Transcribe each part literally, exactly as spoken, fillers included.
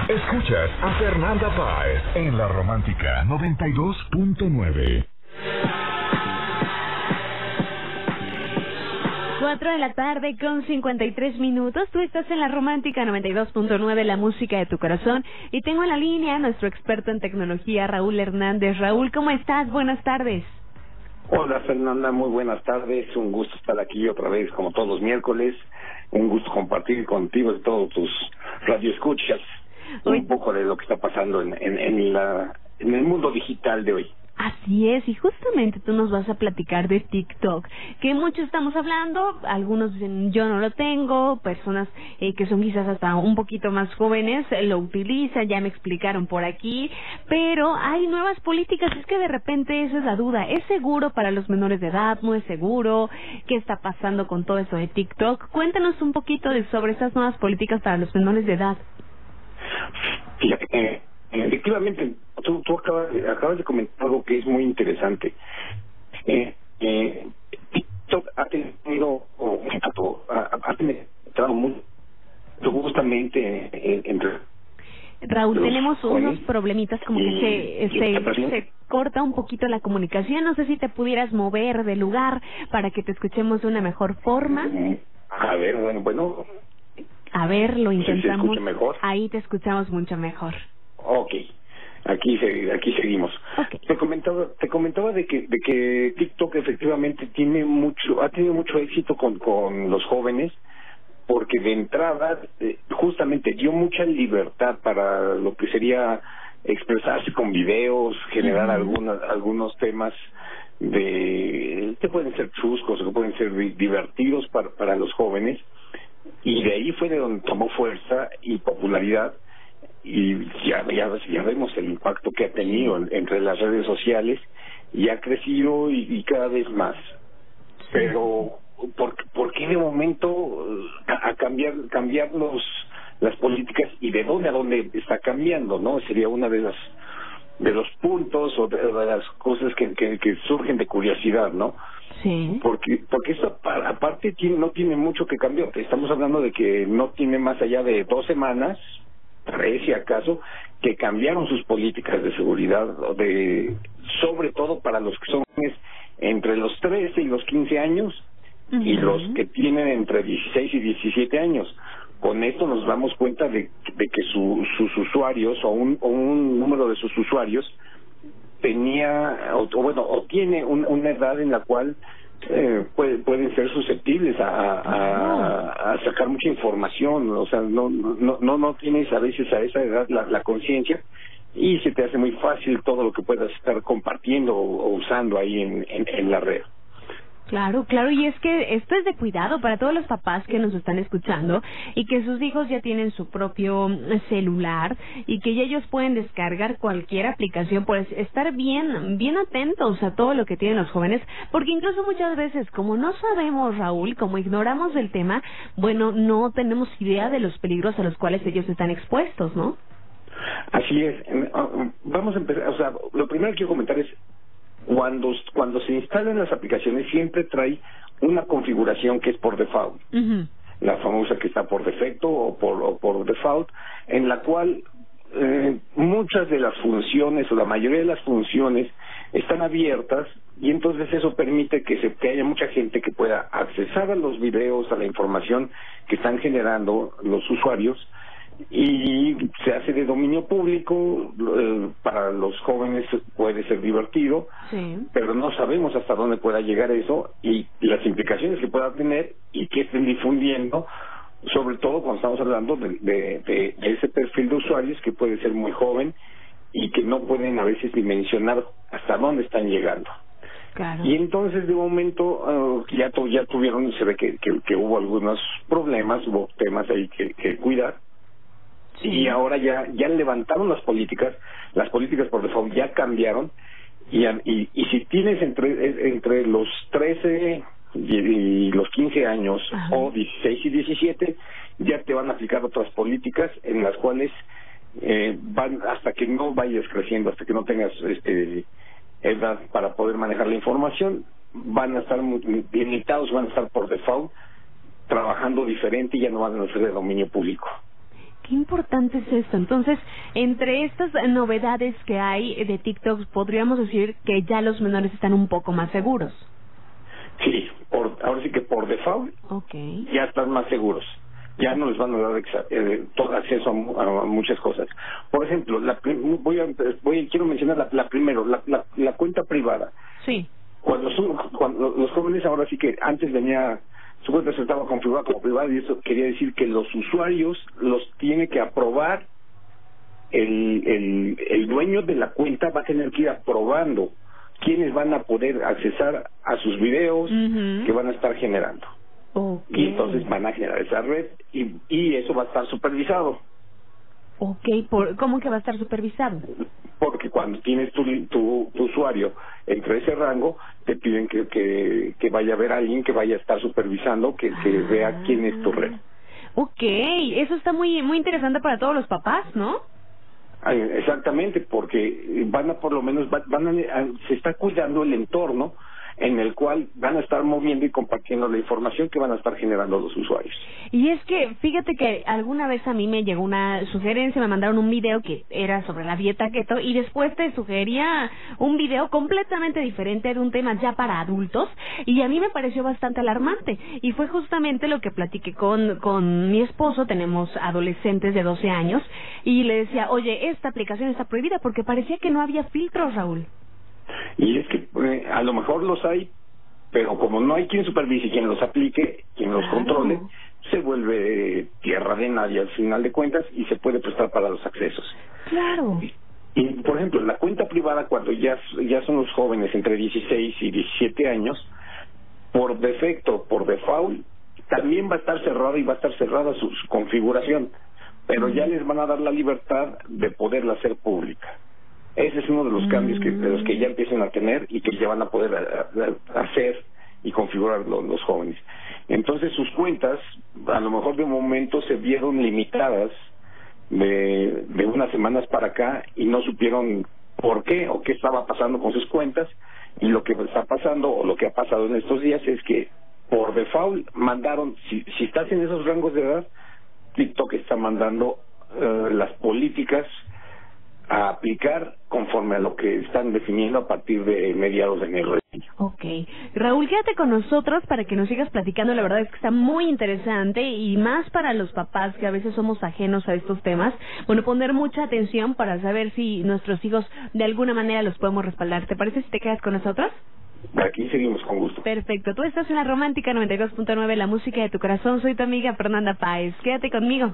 Escuchas a Fernanda Páez en La Romántica noventa y dos punto nueve. Cuatro de la tarde con cincuenta y tres minutos. Tú estás en La Romántica noventa y dos punto nueve, la música de tu corazón. Y tengo en la línea a nuestro experto en tecnología, Raúl Hernández. Raúl, ¿cómo estás? Buenas tardes. Hola Fernanda, muy buenas tardes. Un gusto estar aquí otra vez como todos los miércoles. Un gusto compartir contigo y todos tus radioescuchas hoy un poco de lo que está pasando en, en, en, la, en el mundo digital de hoy. Así es, y justamente tú nos vas a platicar de TikTok, que mucho estamos hablando, algunos dicen yo no lo tengo, personas eh, que son quizás hasta un poquito más jóvenes eh, lo utilizan, ya me explicaron por aquí, pero hay nuevas políticas, es que de repente esa es la duda, ¿es seguro para los menores de edad? ¿No es seguro? ¿Qué está pasando con todo eso de TikTok? Cuéntanos un poquito de sobre esas nuevas políticas para los menores de edad. Fíjate, eh, efectivamente, tú, tú acabas, acabas de comentar algo que es muy interesante. Eh, eh, TikTok ha tenido, oh, ha, ha tenido mucho justamente entre... Raúl, tenemos unos problemitas como que se, se, se corta un poquito la comunicación. No sé si te pudieras mover de lugar para que te escuchemos de una mejor forma. A ver, bueno, bueno. A ver, lo intentamos. ¿Se escucha mejor? Ahí te escuchamos mucho mejor. Ok, aquí aquí seguimos. Okay. Te comentaba, te comentaba de que de que TikTok efectivamente tiene mucho, ha tenido mucho éxito con con los jóvenes, porque de entrada eh, justamente dio mucha libertad para lo que sería expresarse con videos, generar uh-huh. algunas algunos temas de que pueden ser chuscos, que pueden ser divertidos para para los jóvenes. Y de ahí fue de donde tomó fuerza y popularidad, y ya, ya, ya vemos el impacto que ha tenido en, entre las redes sociales, y ha crecido y, y cada vez más. Pero ¿por, por qué de momento a, a cambiar cambiar los las políticas y de dónde a dónde está cambiando? ¿No? Sería una de las de los puntos o de, de las cosas que, que, que surgen de curiosidad, ¿no? Sí. Porque porque eso aparte tiene, no tiene mucho que cambiar. Estamos hablando de que no tiene más allá de dos semanas, tres si acaso, que cambiaron sus políticas de seguridad, de sobre todo para los que son entre los trece y los quince años, uh-huh. y los que tienen entre dieciséis y diecisiete años. Con esto nos damos cuenta de, de que su, sus usuarios o un, o un número de sus usuarios tenía o, o bueno o tiene un, una edad en la cual eh, puede, pueden ser susceptibles a, a, a sacar mucha información. O sea, no no no no tienes a veces a esa edad la, la conciencia, y se te hace muy fácil todo lo que puedas estar compartiendo o, o usando ahí en, en, en la red. Claro, claro, y es que esto es de cuidado para todos los papás que nos están escuchando y que sus hijos ya tienen su propio celular y que ya ellos pueden descargar cualquier aplicación, pues estar bien, bien atentos a todo lo que tienen los jóvenes, porque incluso muchas veces, como no sabemos, Raúl, como ignoramos el tema, bueno, no tenemos idea de los peligros a los cuales ellos están expuestos, ¿no? Así es. Vamos a empezar, o sea, lo primero que quiero comentar es Cuando cuando se instalan las aplicaciones siempre trae una configuración que es por default, uh-huh. la famosa que está por defecto o por o por default, en la cual eh, muchas de las funciones o la mayoría de las funciones están abiertas, y entonces eso permite que se que haya mucha gente que pueda accesar a los videos, a la información que están generando los usuarios, y se hace de dominio público. Eh, para los jóvenes puede ser divertido, sí. pero no sabemos hasta dónde pueda llegar eso y las implicaciones que pueda tener y que estén difundiendo, sobre todo cuando estamos hablando de, de, de, de ese perfil de usuarios que puede ser muy joven y que no pueden a veces dimensionar hasta dónde están llegando. Claro. Y entonces de momento uh, ya tu, ya tuvieron, se ve que, que, que hubo algunos problemas, hubo temas ahí que, que cuidar. Sí. Y ahora ya ya levantaron las políticas, las políticas por default ya cambiaron, y, y, y si tienes entre entre los trece y, y los quince años, ajá. o dieciséis y diecisiete, ya te van a aplicar otras políticas en las cuales eh, van hasta que no vayas creciendo, hasta que no tengas este edad para poder manejar la información, van a estar muy limitados, van a estar por default trabajando diferente y ya no van a ser de dominio público. qué importante es esto. Entonces, entre estas novedades que hay de TikTok, podríamos decir que ya los menores están un poco más seguros. Sí, por, ahora sí que por default okay. ya están más seguros. Ya no les van a dar exa, eh, todo acceso a, a, a muchas cosas. Por ejemplo, la, voy a, voy, quiero mencionar la, la primero, la, la, la cuenta privada. Sí. Cuando, son, cuando los jóvenes ahora sí que antes venía, su cuenta se estaba configurada como privada y eso quería decir que los usuarios los tiene que aprobar, el, el, el dueño de la cuenta va a tener que ir aprobando quiénes van a poder accesar a sus videos uh-huh. que van a estar generando. Okay. Y entonces van a generar esa red y, y eso va a estar supervisado. Ok, ¿por, ¿cómo que va a estar supervisado? Porque cuando tienes tu, tu, tu usuario entre ese rango, te piden que, que, que vaya a ver a alguien que vaya a estar supervisando, que, que ah. vea quién es tu red. Ok, eso está muy muy interesante para todos los papás, ¿no? Exactamente, porque van a por lo menos, van a, se está cuidando el entorno en el cual van a estar moviendo y compartiendo la información que van a estar generando los usuarios. Y es que, fíjate que alguna vez a mí me llegó una sugerencia, me mandaron un video que era sobre la dieta keto y después te sugería un video completamente diferente de un tema ya para adultos y a mí me pareció bastante alarmante y fue justamente lo que platiqué con, con mi esposo, tenemos adolescentes de doce años y le decía, oye, esta aplicación está prohibida porque parecía que no había filtros, Raúl. Y es que eh, a lo mejor los hay, pero como no hay quien supervise, quien los aplique, quien los controle, se vuelve tierra de nadie al final de cuentas y se puede prestar para los accesos. Claro. Y, y por ejemplo, la cuenta privada cuando ya ya son los jóvenes entre dieciséis y diecisiete años, por defecto, por default, también va a estar cerrada y va a estar cerrada su, su configuración, pero ya les van a dar la libertad de poderla hacer pública. Ese es uno de los cambios que, de los que ya empiezan a tener y que ya van a poder a, a hacer y configurar los, los jóvenes. Entonces sus cuentas, a lo mejor de un momento se vieron limitadas de, de unas semanas para acá y no supieron por qué o qué estaba pasando con sus cuentas, y lo que está pasando o lo que ha pasado en estos días es que por default mandaron, si, si estás en esos rangos de edad, TikTok está mandando uh, las políticas a aplicar conforme a lo que están definiendo a partir de mediados de enero. Ok. Raúl, quédate con nosotros para que nos sigas platicando. La verdad es que está muy interesante y más para los papás que a veces somos ajenos a estos temas. Bueno, poner mucha atención para saber si nuestros hijos de alguna manera los podemos respaldar. ¿Te parece si te quedas con nosotros? Aquí seguimos con gusto. Perfecto. Tú estás en la Romántica noventa y dos punto nueve, la música de tu corazón. Soy tu amiga Fernanda Páez. Quédate conmigo.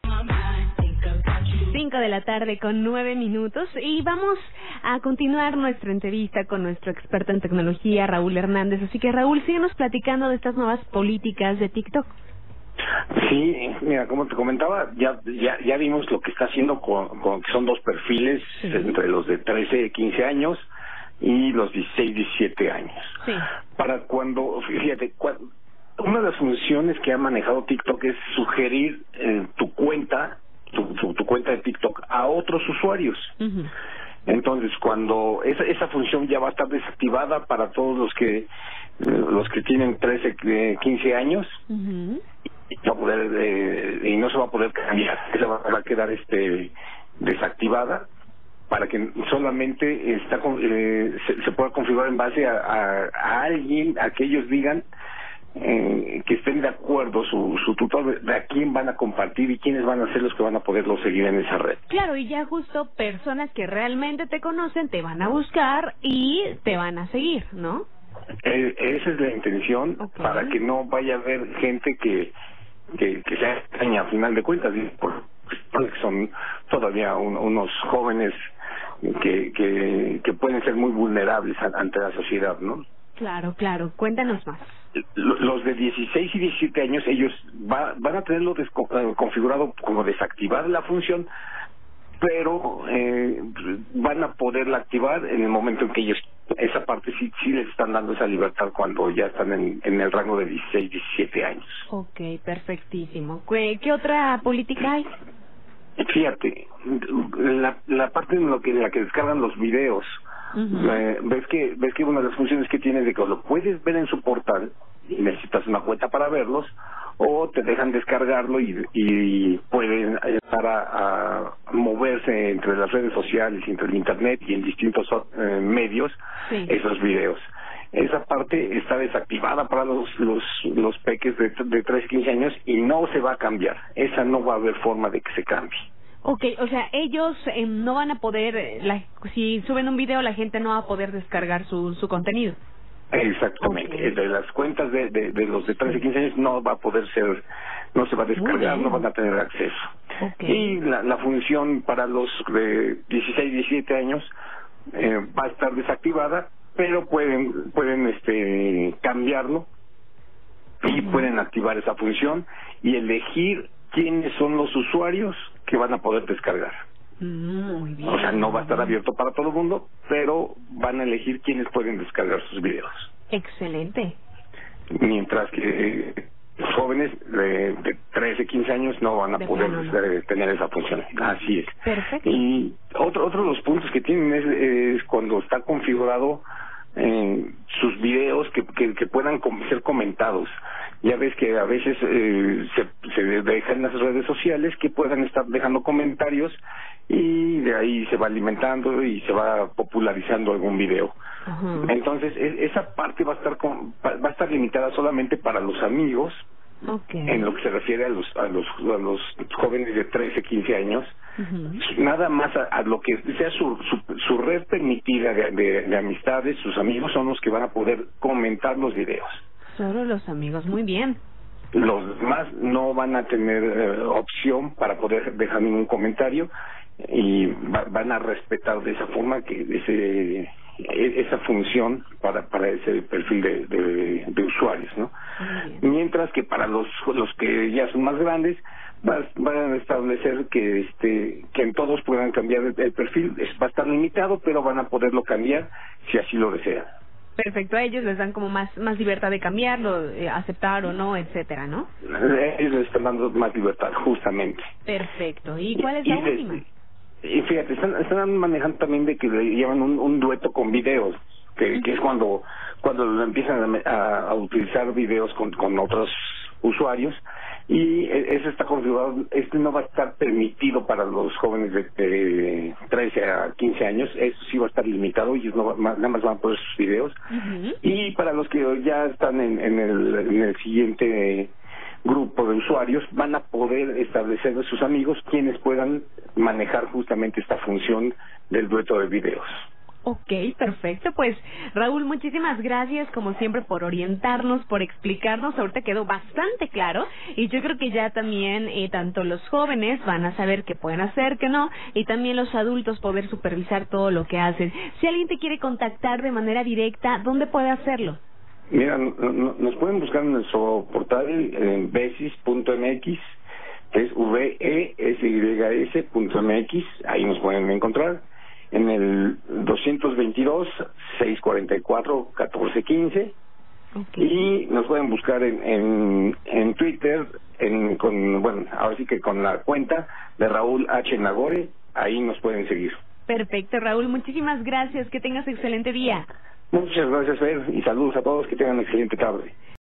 Cinco de la tarde con nueve minutos y vamos a continuar nuestra entrevista con nuestro experto en tecnología, Raúl Hernández. Así que, Raúl, síguenos platicando de estas nuevas políticas de TikTok. Sí, mira, como te comentaba, ya ya ya vimos lo que está haciendo con, con que son dos perfiles, sí, entre los de trece, quince años y los dieciséis, diecisiete años. Sí. Para cuando, fíjate, cuando, una de las funciones que ha manejado TikTok es sugerir eh, tu cuenta Tu, tu, tu cuenta de TikTok a otros usuarios. Uh-huh. Entonces, cuando esa esa función ya va a estar desactivada para todos los que eh, los que tienen trece, quince años, uh-huh, y, va a poder, eh, y no se va a poder cambiar, esa va, va a quedar este desactivada para que solamente está eh, se, se pueda configurar en base a, a, a alguien, a que ellos digan Eh, que estén de acuerdo su, su tutor de, de a quién van a compartir y quiénes van a ser los que van a poderlo seguir en esa red. Claro, y ya justo personas que realmente te conocen te van a buscar y te van a seguir, ¿no? Eh, esa es la intención, okay, para que no vaya a haber gente que que, que sea extraña a final de cuentas, porque son todavía un, unos jóvenes que, que que pueden ser muy vulnerables ante la sociedad, ¿no? Claro, claro. Cuéntanos más. Los de dieciséis y diecisiete años, ellos va, van a tenerlo desco, eh, configurado como desactivar la función, pero eh, van a poderla activar en el momento en que ellos, esa parte sí, sí les están dando esa libertad cuando ya están en, en el rango de dieciséis, diecisiete años. Ok, perfectísimo. ¿Qué, qué otra política hay? Fíjate, la, la parte en lo que, en la que descargan los videos, uh-huh, eh, ves que ves que una de las funciones que tiene de que lo puedes ver en su portal y necesitas una cuenta para verlos, o te dejan descargarlo y, y pueden estar a, a moverse entre las redes sociales, entre el internet y en distintos eh, medios, sí, esos videos. Esa parte está desactivada para los los los peques de, de tres a quince años y no se va a cambiar. Esa no va a haber forma de que se cambie. Okay, o sea, ellos eh, no van a poder, la, si suben un video, la gente no va a poder descargar su su contenido. Exactamente. Okay. De las cuentas de, de, de los de tres a quince años no va a poder ser, no se va a descargar, no van a tener acceso. Okay. Y la, la función para los de dieciséis, diecisiete años eh, va a estar desactivada, pero pueden pueden este cambiarlo y uh-huh. pueden activar esa función y elegir quiénes son los usuarios que van a poder descargar. Muy bien. O sea, no va a estar abierto para todo el mundo, pero van a elegir quiénes pueden descargar sus videos. Excelente. Mientras que eh, los jóvenes de, de trece, quince años no van a de poder plano, no. tener esa función. Así es. Perfecto. Y otro, otro de los puntos que tienen es, es cuando está configurado eh, sus videos que, que, que puedan ser comentados. Ya ves que a veces eh, se, se dejan en las redes sociales que puedan estar dejando comentarios y de ahí se va alimentando y se va popularizando algún video. Uh-huh. Entonces es, esa parte va a estar con, va a estar limitada solamente para los amigos. Okay. En lo que se refiere a los a los a los jóvenes de trece, quince años, uh-huh. nada más a, a lo que sea su, su su red permitida de, de, de amistades, sus amigos son los que van a poder comentar los videos. Solo los amigos, muy bien. Los demás no van a tener eh, opción para poder dejar ningún comentario y va, van a respetar de esa forma que ese esa función para para ese perfil de, de, de usuarios, ¿no? Mientras que para los los que ya son más grandes van, van a establecer que este que en todos puedan cambiar el, el perfil, es, va a estar limitado, pero van a poderlo cambiar si así lo desean. Perfecto, a ellos les dan como más más libertad de cambiarlo, eh, aceptar o no, etcétera, ¿no? Ellos les están dando más libertad, justamente. Perfecto. ¿Y cuál es la y, última? Y fíjate, están, están manejando también de que le llevan un, un dueto con videos, que, que es cuando cuando empiezan a, a utilizar videos con, con otros usuarios, y eso está configurado. Este no va a estar permitido para los jóvenes de, de trece a quince años, eso sí va a estar limitado, ellos no, nada más van a poner sus videos. Uh-huh. Y para los que ya están en, en, el, en el siguiente grupo de usuarios, van a poder establecer de sus amigos quienes puedan manejar justamente esta función del dueto de videos. Ok, perfecto. Pues Raúl, muchísimas gracias como siempre por orientarnos, por explicarnos. Ahorita quedó bastante claro y yo creo que ya también eh, tanto los jóvenes van a saber qué pueden hacer, qué no, y también los adultos poder supervisar todo lo que hacen. Si alguien te quiere contactar de manera directa, ¿dónde puede hacerlo? Mira, nos pueden buscar en nuestro portal en vesis punto m x, que es v e s y s punto m x, ahí nos pueden encontrar. En el doscientos veintidós, seiscientos cuarenta y cuatro, catorce quince. Okay. Y nos pueden buscar en en, en Twitter, en con bueno, ahora sí que con la cuenta de Raúl H. Nagore, ahí nos pueden seguir. Perfecto, Raúl, muchísimas gracias, que tengas excelente día. Muchas gracias, Fer, y saludos a todos, que tengan excelente tarde.